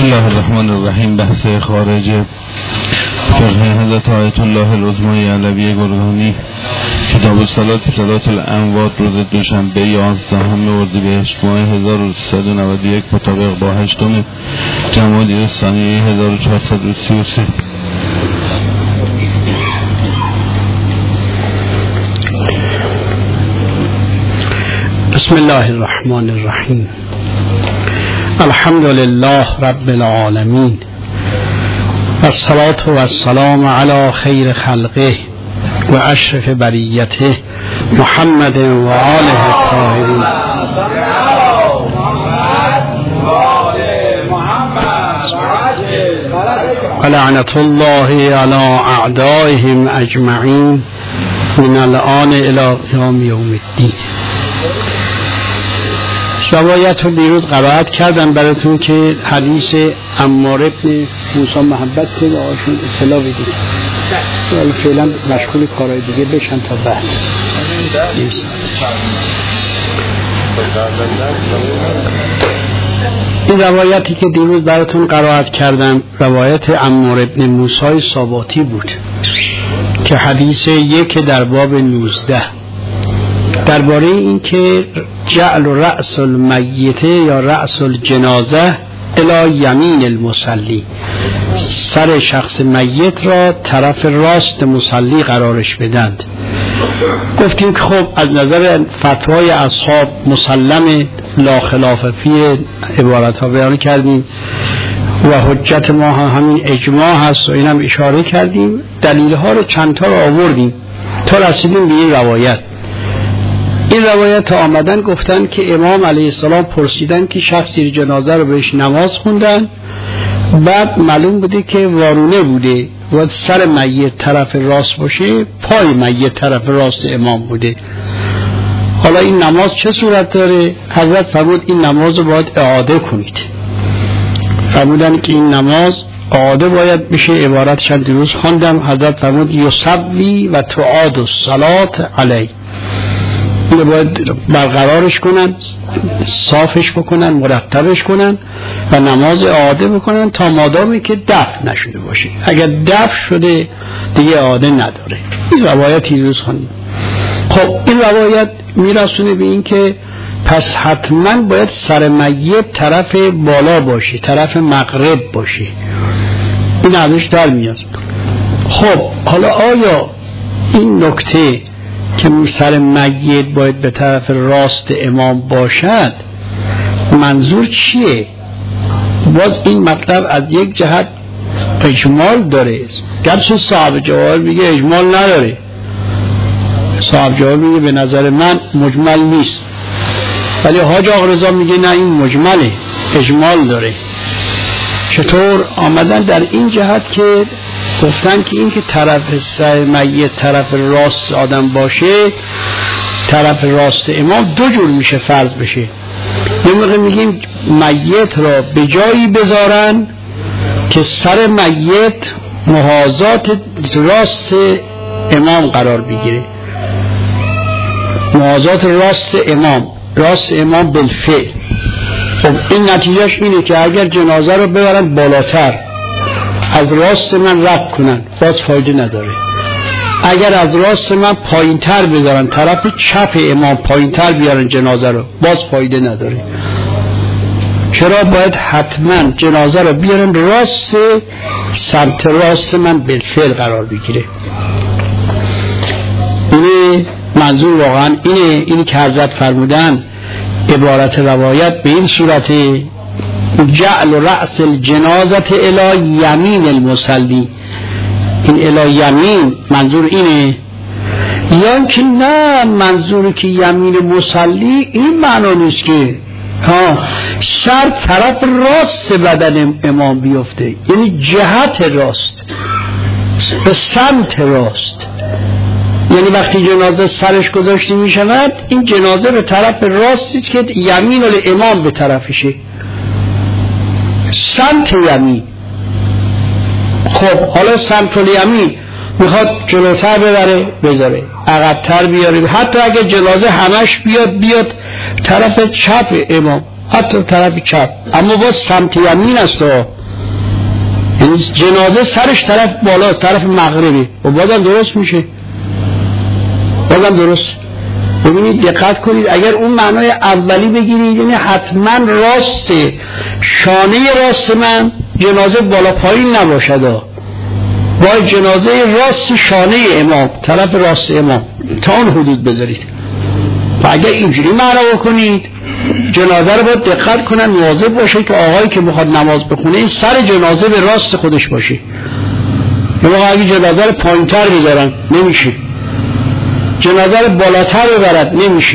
الله الرحمن الرحیم. بحث خارج فقه حضرت آیت الله العظمای علوی گرگانی، کتاب صلات الاموات، روز دوشنبه 11 اردیبهشت ماه 1391 مطابق با 8 جمادی الثانی 1433. بسم الله الرحمن الرحیم. الحمد لله رب العالمین، والصلاة والسلام علی خیر خلقه و اشرف بریته محمد و آله الطاهرین. ولعنة الله علی اعدائهم اجمعین من الآن الی قیام یوم الدین. روایت رو دیروز قرائت کردم براتون که حدیث عمار ابن موسی محبت که آشون اطلاع بدید، ولی فعلا مشغول کارهای دیگه بشن تا بعد. این روایتی که دیروز براتون قرائت کردم روایت عمار ابن موسی ساباتی بود که حدیث یک در باب 19 درباره این که جعل رأس المیت یا رأس الجنازه الی یمین المصلی، سر شخص میت را طرف راست مصلی قرارش بدند. گفتیم که خب از نظر فتوای اصحاب مسلم لا خلاف فی عبارت ها بیان کردیم و حجت ما همین اجماع هست و اینم اشاره کردیم. دلیل ها رو چند تا رو آوردیم تا رسیدیم به این روایت. این روایت آمدن گفتن که امام علیه السلام پرسیدن که شخصی جنازه رو بهش نماز خوندن، بعد معلوم بوده که وارونه بوده و سر میت طرف راست باشه، پای میت طرف راست امام بوده. حالا این نماز چه صورت داره؟ حضرت فرمود این نماز رو باید اعاده کنید. فرمودن که این نماز اعاده باید بشه. عبارتش دیروز خواندم. حضرت فرمود یصلی و تعاد الصلاة علیه، اینو باید برقرارش کنن، صافش بکنن، مرتبش کنن و نماز اعاده بکنن تا مادامی که دفع نشده باشه. اگر دفع شده دیگه اعاده نداره. این روایت روز خوندیم. خب این روایت میرسونه به این که پس حتما باید سر میت طرف بالا باشه، طرف مغرب باشه. این ازش در میاد. خب حالا آیا این نکته که سر میت باید به طرف راست امام باشد منظور چیه؟ باز این مطلب از یک جهت اجمال داره، گرچه صاحب جواب میگه اجمال نداره. صاحب جواب میگه به نظر من مجمل نیست، ولی حاج آقا رضا میگه نه این مجمله، اجمال داره. چطور؟ آمدن در این جهت که گفتن که این که طرف سر میت طرف راست آدم باشه، طرف راست امام دو جور میشه فرض بشه. یه موقع میگیم میت را به جایی بذارن که سر میت محاذات راست امام قرار بگیره، محاذات راست امام بالفعل. خب این نتیجهش اینه که اگر جنازه رو ببرن بالاتر از راست من رد کنن باز فایده نداره. اگر از راست من پایین تر بذارن، طرف چپ امام پایین تر بیارن جنازه رو، باز فایده نداره. چرا باید حتما جنازه رو بیارن راست، سمت راست من بالفعل قرار بگیره؟ اینه منظور، واقعا اینه که حضرت فرمودن عبارت روایت به این صورت جعل رأس الجنازة الی یمین المصلی. این الی یمین منظور اینه، یا که نه منظور که یمین مصلی این معنا نیست که سر طرف راست بدن امام بیفته، یعنی جهت راست، به سمت راست. یعنی وقتی جنازه سرش گذاشته می شود این جنازه به طرف راستی که یمین الامام به طرفشه، سمت یمین. خب حالا سمت الیمین میخواد جلوتر ببره بذاره، عقبتر بیاره، حتی اگه جنازه همش بیاد طرف چپ امام، حتی طرف چپ، اما باز سمت یمین است و جنازه سرش طرف بالا، طرف مغربی و بازم درست میشه، بازم درست. ببینید دقت کنید، اگر اون معنای اولی بگیرید یعنی حتما راست شانه راست من جنازه بالا پایین نباشد، باید جنازه راست شانه امام، طرف راست امام تا اون حدود بذارید. و اگر اینجوری معنا بکنید جنازه رو باید دقت کنن، مواظب باشه که آقایی که میخواد نماز بخونه سر جنازه به راست خودش باشه. یا اگه جنازه رو پایین‌تر بذارن نمیشه، جنازه رو بالاتر ببرد نمیشه.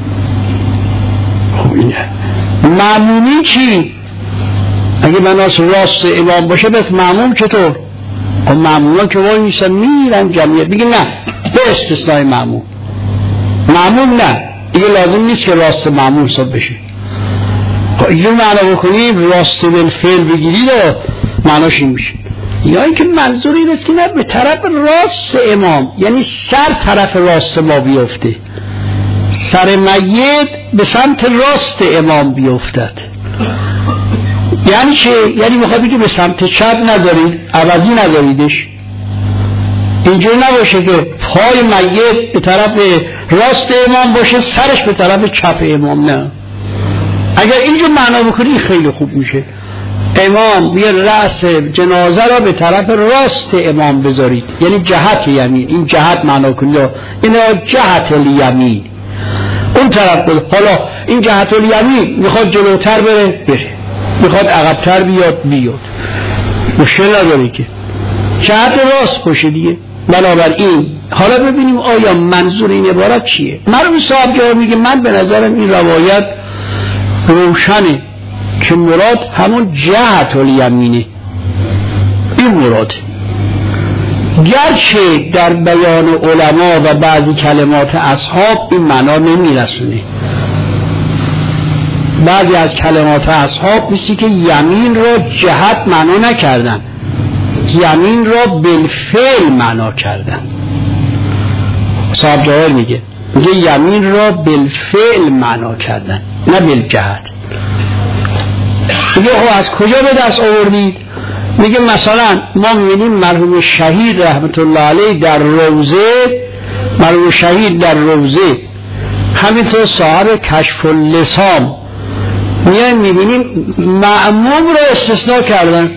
خب اینه مأمومی چی؟ اگه بناس راست امام باشه بس مأموم چطور؟ خب مأموما که وای میشن میرن جمعیت بگه نه، به استثنای مأموم. مأموم نه دیگه لازم نیست که راست مأموم حساب بشه. خب اینجور معنا بکنیم راست بالفعل بگیرید و معناش این میشه. یا اینکه منظور این است که نه به طرف راست امام، یعنی سر طرف راست ما بیفته، سر میت به سمت راست امام بیفتد. یعنی چه؟ یعنی میخواد بگه به سمت چپ نذارید، عوضی نذاریدش. اینجور نباشه که پای میت به طرف راست امام باشه سرش به طرف چپ امام، نه. اگر اینجور معنا بکنی خیلی خوب میشه. امام یه رأس جنازه را به طرف راست امام بذارید، یعنی جهت یمین. این جهت معنا کنید، این جهت الیمین، اون طرف بذارید. حالا این جهت الیمین میخواد جلوتر بره، میخواد عقبتر بیاد، مشکل نداره که جهت راست باشه دیگه. بنابراین حالا ببینیم آیا منظور این عبارت چیه. مرحوم صاحب جواب میگه من به نظرم این روایت روشنه که مراد همون جهت الیمینه، این مراد. گرچه در بیان علما و بعضی کلمات اصحاب این معنا نمیرسونه. بعضی از کلمات اصحاب مثل که یمین را جهت معنا نکردن، یمین را بالفعل معنا کردن. صاحب جواب میگه یمین را بالفعل معنا کردن نه بالجهت. میگه خب از کجا به دست آوردید؟ میگه مثلا ما میبینیم مرحوم شهید رحمت الله علیه در روضه، مرحوم شهید در روضه، همینطور صاحب کشف اللسان میبینیم مأموم رو استثناء کردن،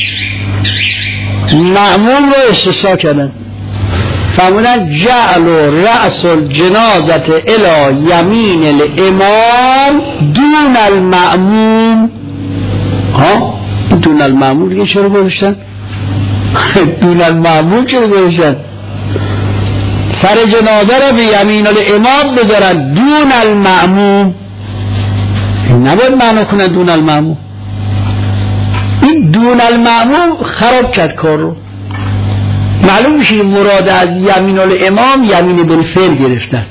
مأموم رو استثناء کردن، فرمودن جعل رأس الجنازة الی یمین الامام دون المأموم. ها دون المأموم دیگه چرا گذاشتن؟ دون المأموم چرا گذاشتن؟ سر جنازه را به یمین الامام بذارن دون المأموم، نباید معنا کنن دون المأموم. این دون المأموم خراب کرد کار رو. معلوم میشه مراد از یمین الامام یمین بالفعل گرفتن،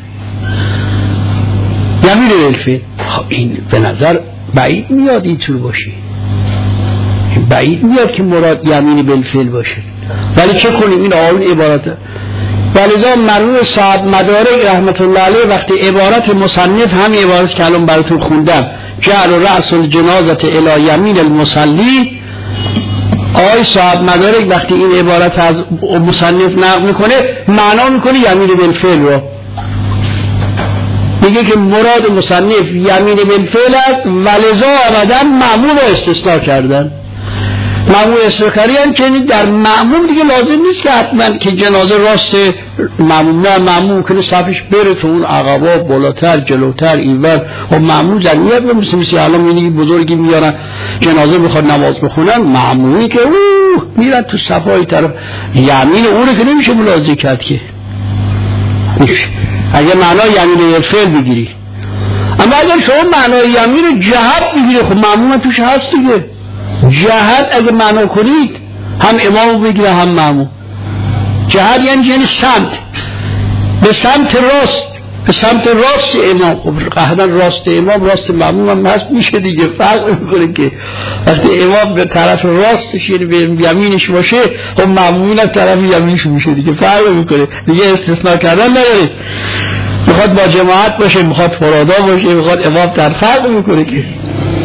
یمین بالفعل. این به نظر بعید میاد اینطور باشه، بعید میاد که مراد یمین بالفعل باشه. ولی چه کنیم این آقایون عبارته. ولذا مرحوم صاحب مدارک رحمت الله علیه وقتی عبارت مصنف همین عبارت که الان براتون خوندم جعل رأس الجنازة الی یمین المصلی، آقای صاحب مدارک وقتی این عبارت از مصنف نقل میکنه معنا میکنه یمین بالفعل رو. میگه که مراد مصنف یمین بالفعل است، ولذا آمدن مأموم رو استثناء کردن. مأموم استثناء کردن که در مأموم دیگه لازم نیست که حتما که جنازه راست مأموم، نه مأموم کنه صفش بره تو اون عقبا بالاتر جلوتر اینور. و مأموم جمعیت به مثل الان میبینی بزرگی میارن جنازه بخواد نماز بخونن، مأمومی که میرن تو صفای طرف یمین اون که نمیشه ملاحظه کرد که اگه معنای یمین بالفعل بگیری. اما اگر شما معنای یمین جهت بگیری خب مأموم توش هست دیگه. جهت اگه معنا کنید هم امام بگیره هم مأموم. جهت یعنی سمت، به سمت راست، به سمت راست امام. قاعدتا راست امام راست مأموم هم هست میشه دیگه. فرق میکنه که وقتی امام به طرف راستش یعنی به یمینش باشه خب مأموم هم طرف یمینش میشه دیگه. فرق میکنه دیگه، استثناء کردن نداره. میخواد با جماعت باشه، میخواد فرادا باشه، میخواد امام در فرق میکنه که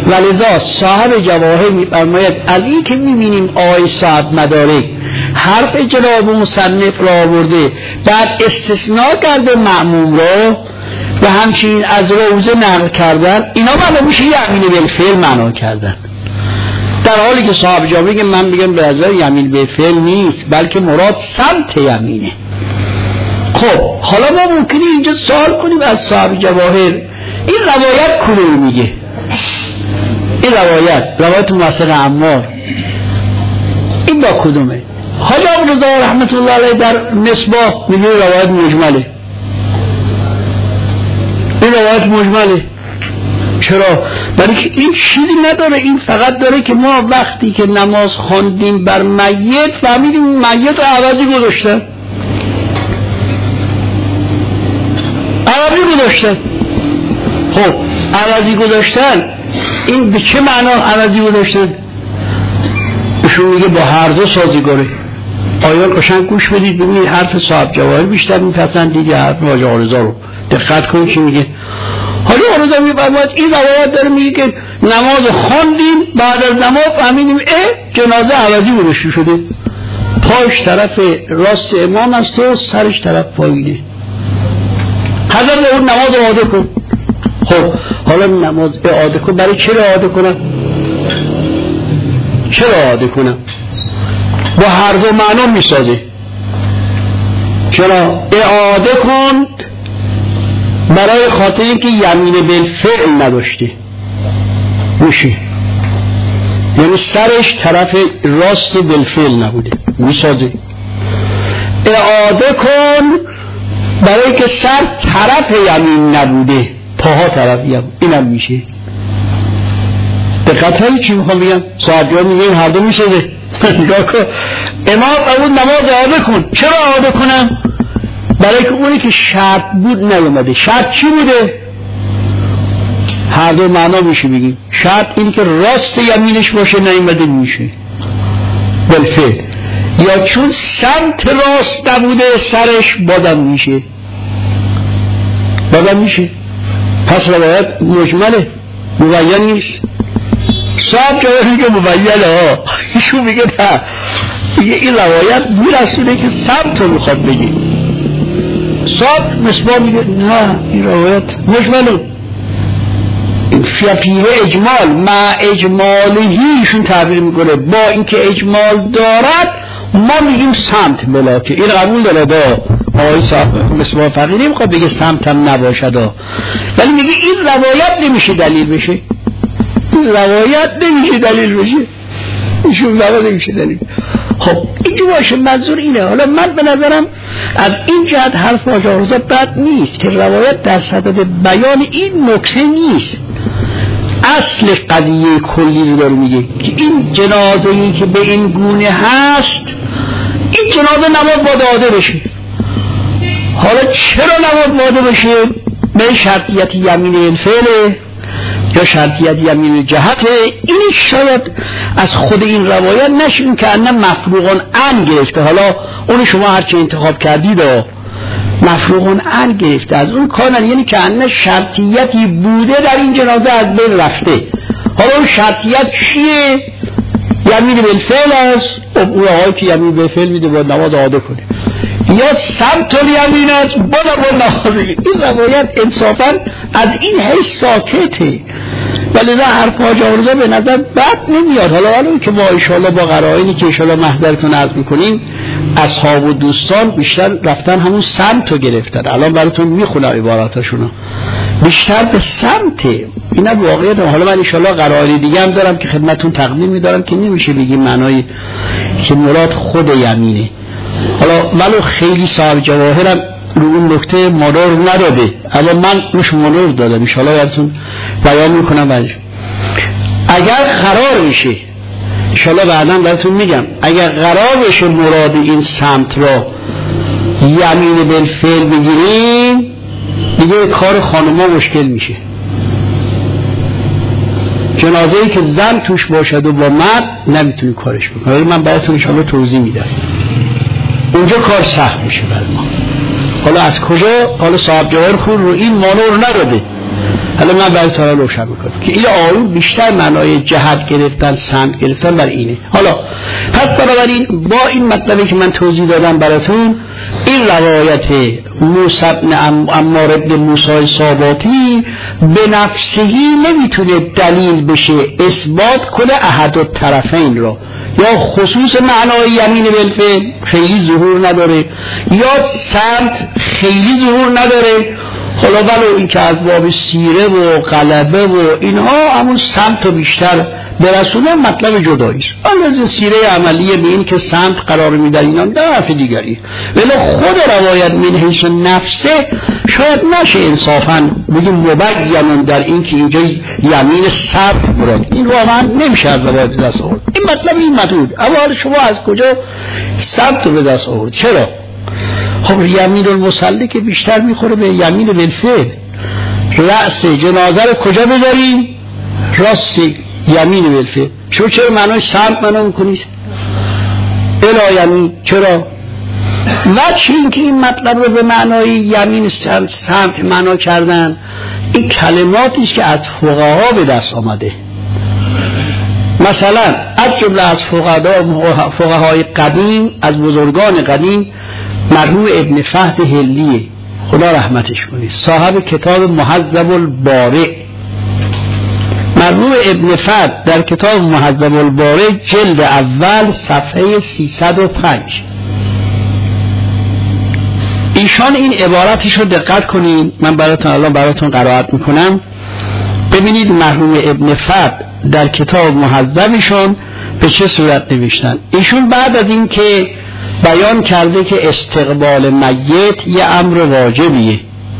ولذا صاحب جواهر می‌فرماید از این که می‌بینیم آقای صاحب مدارک حرف جناب مصنف را آورده بعد استثناء کرده مأموم را و همچنین از روزه نقل کردن، اینا معلوم میشه یمین بالفعل معنا کردن، در حالی که صاحب جا میگه من میگم به نظر یمین بالفعل نیست بلکه مراد سمت یمینه. خب حالا ما ممکنه اینجا سوال کنیم از صاحب جواهر این روایت کدوم میگه؟ این روایت موثق عمار این با کدومه؟ حاج آقا رضا رحمت الله علیه در مصباح میگه روایت مجمله. این روایت مجمله. چرا؟ برای که این چیزی نداره، این فقط داره که ما وقتی که نماز خواندیم بر میت فهمیدیم میت رو عوضی گذاشتن. خب عوضی گذاشتن این به چه معنا عوضی گذاشتن؟ ایشون میگه با هر دو سازگاره. آیان قشنگ گوش بدید ببینید حرف صاحب جواهر بیشتر میپسندید یا حرف حاج آقا رضا رو دقت کنید چی میگه. حاج آقا رضا میفرماید این روایت داره میگه که نماز خواندیم بعد از نماز فهمیدیم جنازه عوضی گذاشته شده، پاش طرف راست امام است و سرش طرف پایینه. حضرت اون نماز اعاده کن. خب حالا نماز اعاده کن، برای چرا اعاده کنم؟ با هر دو معنا میسازه. چرا اعاده کن؟ برای خاطر اینکه یمین بالفعل نداشته میشه، یعنی سرش طرف راست بالفعل نبوده میسازه. اعاده کن برای که سر طرف یمین نبوده پاها طرف یمین، اینم میشه. دقت هایی چی میخوام بگم؟ صحابیان میگه هر دو میسازه. امام اول نماز اعاده کن. چرا اعاده کنم؟ برای که اونی که شرط بود نیومده. شرط چی بوده؟ هر دو معنا میشه بگیم. شرط اینی که راست یمینش باشه نیومده میشه بالفعل، یا چون سمت راست نبوده سرش بادم میشه. پس روایت مجمله، مبین نیست. صاحب جواهر میگه مبینه، ایشون میگه نه، میگه این روایت میرسونه که سمت رو میخواد بگه. صاحب مصباح میگه نه این روایت مجمله، فیه اجمال مع اجمالهیشون تعبیر میکنه، با اینکه اجمال دارد ما میگیم سمت ملاکه. این قبول داره دا آقای صاحب مصباح فقیری میخواد بگه سمت هم نباشد، ولی میگه این روایت نمیشه دلیل بشه. ایشون نمیشه دلیل. خب اینجا باشه منظور اینه. حالا من به نظرم از این جهت حرف حاج آقا رضا بد نیست که روایت در صدد بیان این نکته نیست، اصل قضیه کلی رو داره میگه که این جنازه‌ای که به این گونه هست این جنازه نماز باید اعاده بشه. حالا چرا نماز باید بشه؟ به شرطیت یمین الفعل یا شرطیت یمین جهته، این شاید از خود این روایت نشون که انه مفروغان ان گرفته. حالا اون شما هرچی انتخاب کردید مفروغان ان گرفته از اون کانن، یعنی که انه شرطیتی بوده در این جنازه از بین رفته. حالا اون شرطیت چیه؟ یمین بالفعل است. اون آقایی که یمین بالفعل میده باید نماز اعاده کنه، یا سمت الیمین است باید نماز بگه. این روایت انصافا از این حیث ساکته، ولی حرف حاج آقا رضا به نظر بد نمیاد. حالا که ما انشاءالله با قرائنی که انشاءالله محضرتون عرض میکنیم اصحاب و دوستان بیشتر رفتن همون سمت رو گرفتن. الان براتون میخونم عباراتشونو، بیشتر به سمت اینا واقعیت. حالا من انشاءالله قرائن دیگه هم دارم که خدمتون تقدیم میدارم که نمیشه بگیم معنای که مراد خود یمینه. حالا ولو خیلی صاحب جواهرم رو اون نکته مرور نداده، اما من روش مرور دادم، انشاءالله براتون بیان میکنم. اگر قرار بشه انشاءالله بعدا براتون میگم، اگر قرار بشه مراد این سمت را یمین بالفعل بگیریم دیگه کار خانوما مشکل میشه. جنازه‌ای که زن توش باشد و با مرد نمیتونی کارش بکنی. من براتون انشاءالله توضیح میدم، اونجا کار سخت میشه برای ما. حالا از کجا؟ حالا صاحب جواهر خود رو این مانور نداده، حالا من برای تو روشن میکنم که این آیون بیشتر معنای جهت گرفتن، سمت گرفتن بر اینه. حالا پس بنابراین با این مطلبی که من توضیح دادم براتون، این روایت موسی بن عمار بن موسی صاباتی به نفسهی نمیتونه دلیل بشه اثبات کنه احد الطرفین را، یا خصوص معنای یمین بالفعل خیلی ظهور نداره، یا سمت خیلی ظهور نداره. حالا ولو این که از باب سیره و غلبه و اینها همون سمت رو بیشتر برسونه مطلب جداییست. از سیره عملیه به این که سمت قرار میدن اینا در حرف دیگری، ولی خود روایت من حیث نفسه شاید نشه انصافا بگیم مبینن در این که اینجا یمین سمت مراد، این واقعا نمیشه از روایت دست آورد. این مطلب این مطلوب. اما شما از کجا سمت رو به دست آورد؟ چرا؟ خب یمین المصلی که بیشتر میخوره به یمین بالفعل. رأس جنازه رو کجا بذاریم؟ راست یمین بالفعل. شو چرا معنای سمت معنا میکنید؟ الا یمین چرا؟ وجه این که این مطلب رو به معنای یمین سمت معنا کردن، این کلماتیست که از فقها به دست آمده. مثلا از جمله از فقهای قدیم، از بزرگان قدیم، مرحوم ابن فهد هلیه، خدا رحمتش کنه، صاحب کتاب مهذب البارع. مرحوم ابن فهد در کتاب مهذب البارع جلد اول صفحه 305 ایشان این عبارتش رو دقت کنین، من براتون قرائت میکنم. ببینید مرحوم ابن فهد در کتاب مهذبشون به چه صورت نوشتن. ایشون بعد از این که بیان کرده که استقبال میت یه امر واجبیه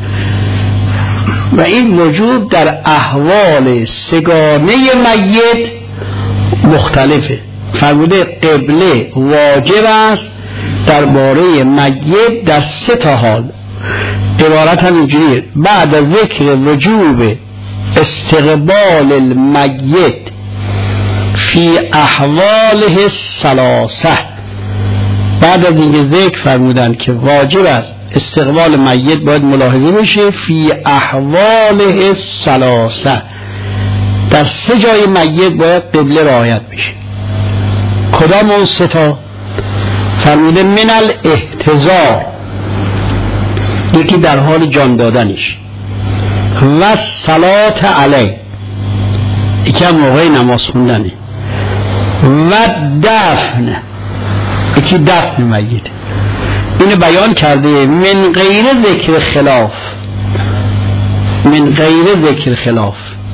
و این وجود در احوال سگانه میت مختلفه، فرموده قبله واجب است درباره میت در 3 حال. عبارت هم اینجوریه: بعد از ذکر وجوب استقبال المیت فی احواله 3، بعد از اینکه ذکر فرمودن که واجب است استقبال میت باید ملاحظه بشه فی احواله 3، در 3 جای میت باید قبله رعایت بشه. کدام اون 3 تا؟ فرموده من الاحتضار، یکی در حال جان دادنش، و صلات علیه، یکی هم موقع نماز خوندنه، و دفن، یکی دفن میت. اینو بیان کرده من غیر ذکر خلاف، من غیر ذکر خلاف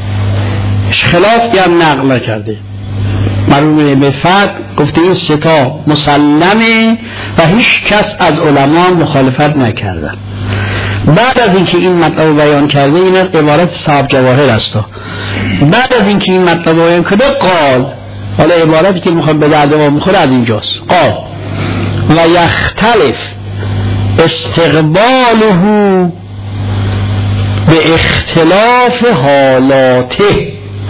هم نقل نکرده. مرحوم ابن فهد گفته این 3 تا مسلمه و هیچ کس از علما مخالفت نکردن. بعد از اینکه این مطلب بیان کرده، این از عبارت صاحب جواهر است، بعد از اینکه این مطلب بیان کرده قال، حالا عبارتی که میخواد به درد ما میخوره از اینجاست، قال و یختلف استقباله به اختلاف حالاته،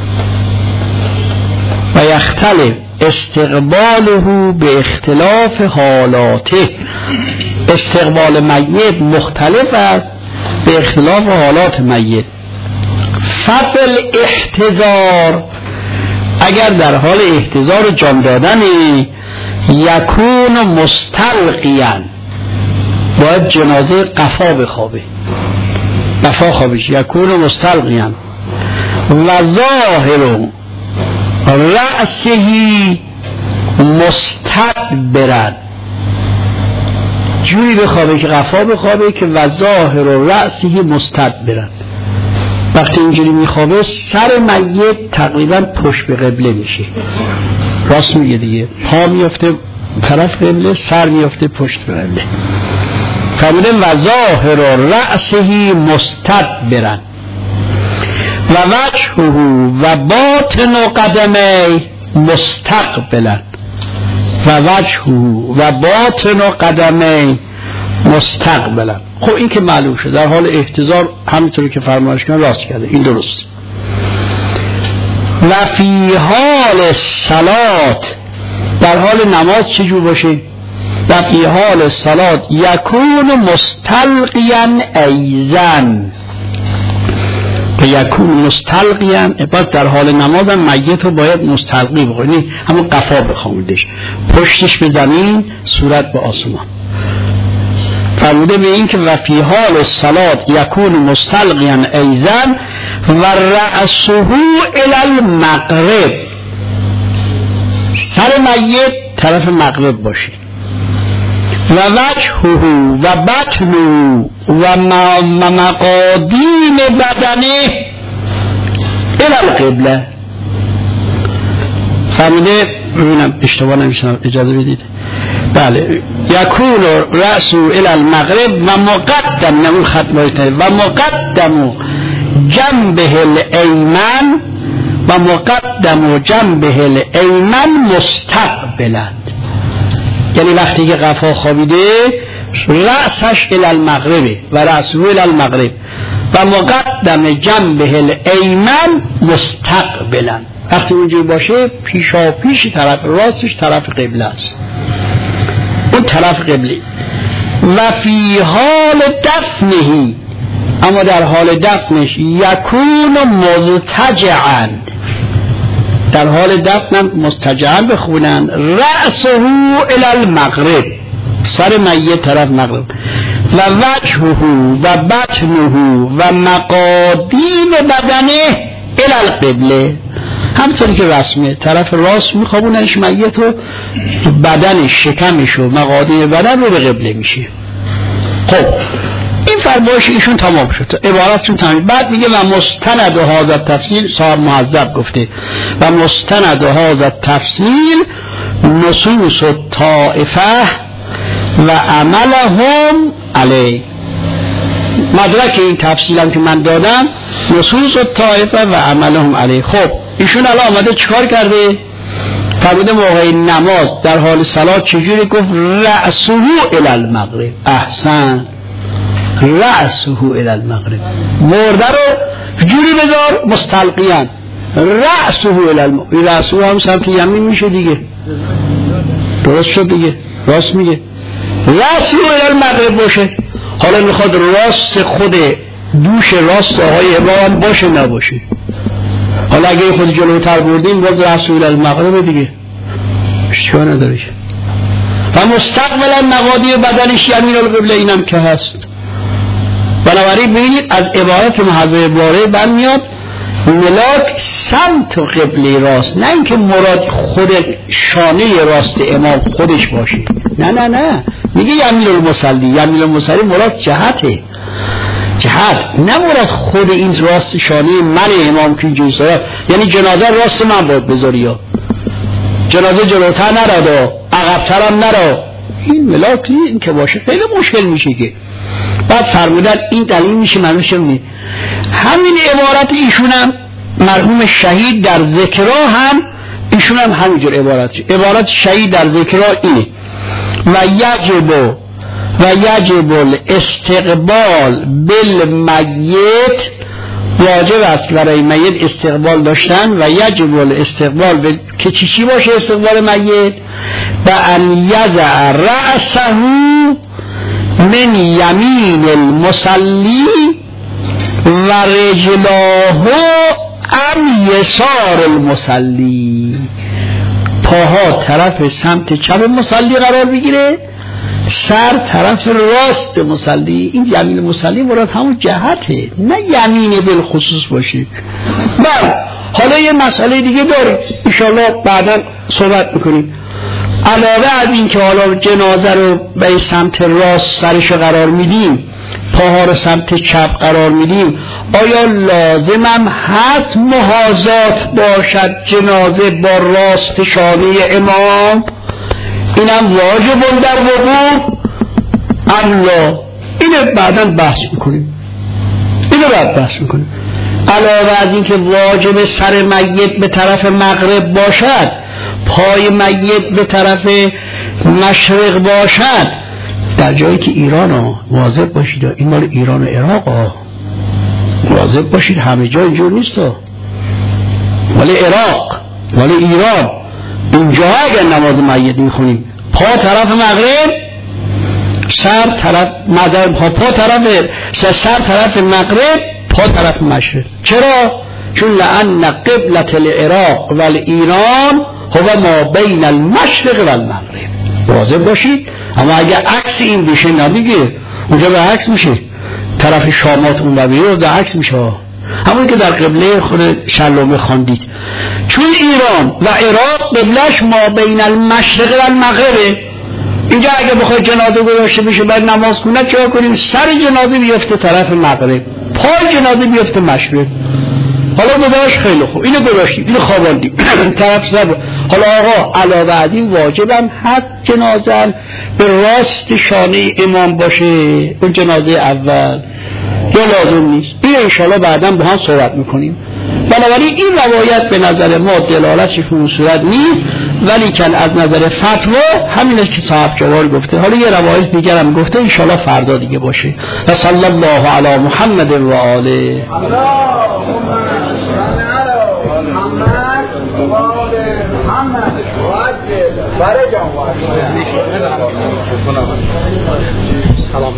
و یختلف استقباله به اختلاف حالاته. استقبال میت مختلف است به اختلاف حالات میت. فضل احتضار، اگر در حال احتضار جان دادن یکون مستلقیاً، باید جنازه قفا بخوابه، قفا خوابش، یکون مستلقیاً و ظاهر رأسهی مستدبراً، جوری بخوابه که قفا بخوابه که و ظاهر رأسهی مستدبراً. وقتی اینجوری میخوابه سر میت تقریبا پشت به قبله میشه، راست میگه دیگه، پا میفته طرف قبله، سر میفته پشت به قبله. فرموده و ظاهر رأسهی مستدبراً و وجهه و باطن قدمه مستقبلاً، و وجهه و باطن قدمه مستقبلاً. خب این که معلوم شد در حال احتضار همینطوری که فرمایش کردن راست کرده، این درست. و فی حال صلات، در حال نماز چجور باشه؟ و فی حال صلات یکون مستلقیاً ایزن، و یکون مستلقیان، باز در حال نماز هم میت رو باید مستلقی بخونی، همون قفا بخوندش، پشتش به زمین، صورت به آسمان. فرموده به این که و فی حال الصلاة یکون مستلقیان ایزن و رأسه الی المغرب، سر میت طرف مغرب باشی، و وجهه و بطنه و مقادیم بدنه الی القبله. فرموده ببینم اشتباه نمیشنم، اجازه بدید. بله، یکون رأسه الی المغرب و مقدم، نمون خط مایتنه، و مقدم جنبه الایمن و مقدم جنبه الایمن مستقبلند، یعنی وقتی که قفا خوابیده رأسش الی المغرب و رأسه الی المغرب و مقدم جنبه الایمن مستقبلند، وقتی اونجوری باشه پیشا پیش طرف راستش طرف قبله است، اون طرف قبله. و فی حال دفنه، اما در حال دفنش یکون مضطجعا، در حال دفن مضطجعا بخونن، رأسه الی المغرب، سر میت طرف مغرب، و وجهه و بطنه و مقادیم بدنه الی القبله، همطوری که رسمه طرف راست میخوابوننش میت و بدنش، شکمش و مقادیم بدن رو به قبله میشه. خب این فرمایش ایشون تمام شد، عبارتشون تمام. بعد میگه و مستند هذا تفصیل، صاحب مهذب گفته و مستند هذا تفصیل نصوص الطائفه و عملهم علیه، مدرک این تفصیل هم که من دادم نصوص الطائفه و عملهم علیه. خب ایشون الان آمده چیکار کرده؟ فرموده موقع نماز در حال صلات چجوری گفت؟ رأسه الی المغرب. احسن، رأسه الی المغرب، مرده رو جوری بذار مستلقیان، رأسه الی المغرب، رأسه هم سمت یمین میشه دیگه، درست شد دیگه، راست میگه، رأسه الی المغرب باشه. حالا میخواد راست خود دوش راست آقای امام باشه نباشه، حالا اگه خود جلوتر بردیم باز رأسه الی المغرب دیگه، چیکار نداره. و مستقبلا مقادیر بدنش یمین القبله، اینم که هست. بنابراین ببینید از عبارت محضر باره برمیاد ملاک سمت و قبله راست، نه اینکه مراد خود شانه راست امام خودش باشه، نه نه نه، میگه یمین المصلی، یمین المصلی مراد جهته، جهت، نه مراد خود این راست شانه من امام که اینجوری سرا، یعنی جنازه راست من باید بذاری، یا جنازه جلوتر نراد عقبتر هم نراد، این ملاک این که باشه خیلی مشکل میشه که. بعد فرمودن این دلیل میشه منوش شمید همین عبارت ایشون هم مرحوم شهید در ذکرها هم ایشون هم همینجور عبارت شهید در ذکرها اینه و یجب الاستقبال بالمیت، واجب است برای میت استقبال داشتن، و یجب الاستقبال که چی باشه استقبال میت؟ و ان یضع رأسه من یمین المصلی و رجلاه عن یسار المصلی، پاها طرف سمت چپ مصلی قرار بگیره، سر طرف راست مصلی. این یمین مصلی مراد همون جهته، نه یمین بالخصوص باشه. بله، حالا یه مسئله دیگه داریم انشاءالله بعدا صحبت میکنیم. علاوه از این که حالا جنازه رو به سمت راست سرش قرار میدیم، پاها رو سمت چپ قرار میدیم، آیا لازمم هست محاذات باشد جنازه با راست شانه امام؟ اینم واجب در وقوع الله، اینو بعدا بحث میکنیم، اینو بعد بحث میکنیم. علاوه از این که واجب سر میت به طرف مغرب باشد، پای میت به طرف مشرق باشد، در جایی که ایران ها واظب باشید، این مال ایران و عراق ها واظب باشید، همه جا اینجور نیست ها، مال عراق مال ایران، اینجا اگر نماز میت میخونیم پا طرف مغرب، سر طرف مغرب، پا طرف سر طرف مغرب، پا طرف مشرق. چرا؟ چون لأن قبلة العراق و ایران هو ما بین المشرق و المغرب. واضح باشید. اما اگر عکس این بشه ندیگه، اونجا به عکس میشه، طرف شامات اون ببیره به عکس میشه. همون که در قبله خود شلومه خواندید، چون ایران و عراق قبلش ما بین المشرق و المغرب. اینجا اگه بخواد جنازه گذاشته بشه بعد نماز کنه چه کنیم؟ سر جنازه بیفته طرف مغرب، پای جنازه بیفته مشرق. حالا گذاشت خیلی خوب، اینو گذاشتیم، اینو خواباندیم طرف زد. حالا آقا علاوه از این واجبم هر جنازه به راست شانه امام باشه، اون جنازه اول یا لازم نیست. این انشاءالله بعدا با هم صحبت میکنیم. بنابراین این روایت به نظر ما دلالتش به اون صورت نیست، ولی کن از نظر فتوا همین است که صاحب جوار گفته. حالا یه روایت دیگر هم گفته، انشاءالله فردا دیگه باشه. و صلی الله علی محمد و آله. سلام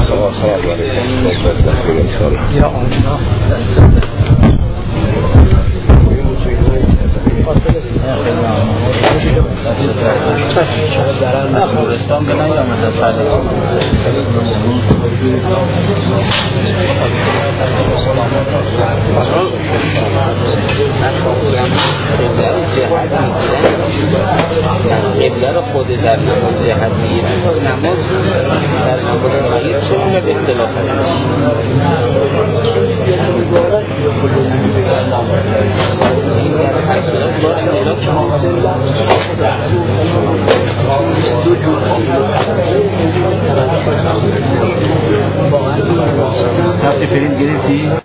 قبله خود در نماز جهت میگیرن و نماز در نماز مگیر چون به اختلاف هست.